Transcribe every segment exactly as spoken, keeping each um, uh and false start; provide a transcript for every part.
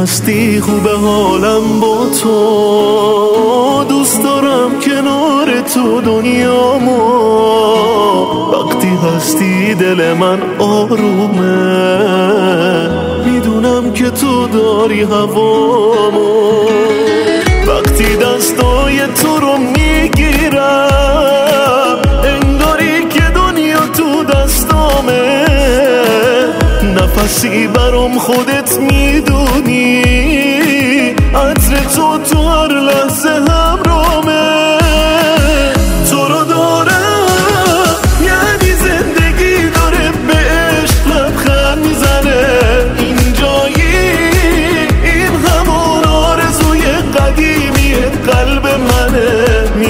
هستی خوب حالم با تو، دوست دارم کنار تو دنیامو. وقتی هستی دل من آرومه، میدونم که تو داری هوامو. وقتی دستای تو رو میگیرم، انگاری که دنیا تو دستامه. نفسی برام خودت میدونی، عطر تو تو هر لحظه همرامه. تو رو دارم یعنی زندگی داره به عشق لبخند میزنه. این جایی، این همون آرزوی قدیمی قلب منه.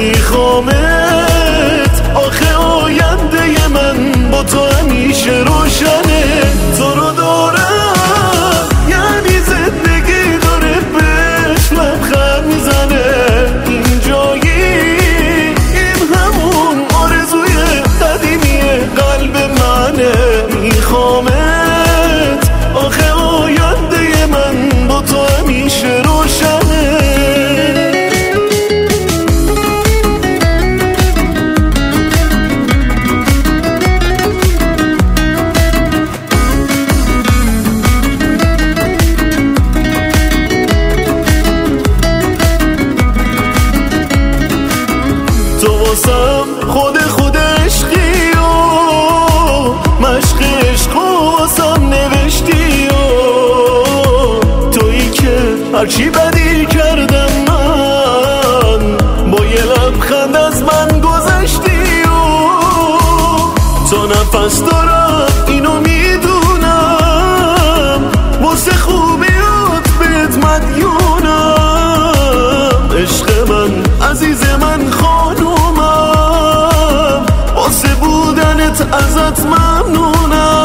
میخوامت آخه آینده من با تو همیشه روشنه. تو رو دارم یعنی زندگی داره بهش لبخند میزنه. این جایی، این همون آرزوی قدیمی قلب منه. میخوامت آخه آینده من با تو همیشه روشنه. تو واسم خود خود عشقی و مشق عشق واسم نوشتی و تویی که هرچی بدی کردم من با یه لبخند از من گذشتی و تا نفس دارم اینو میدونم، واسه خوبیات بهت مدیونم. عشق من عزیز من خانومم، واسه بودنت ازت ممنونم.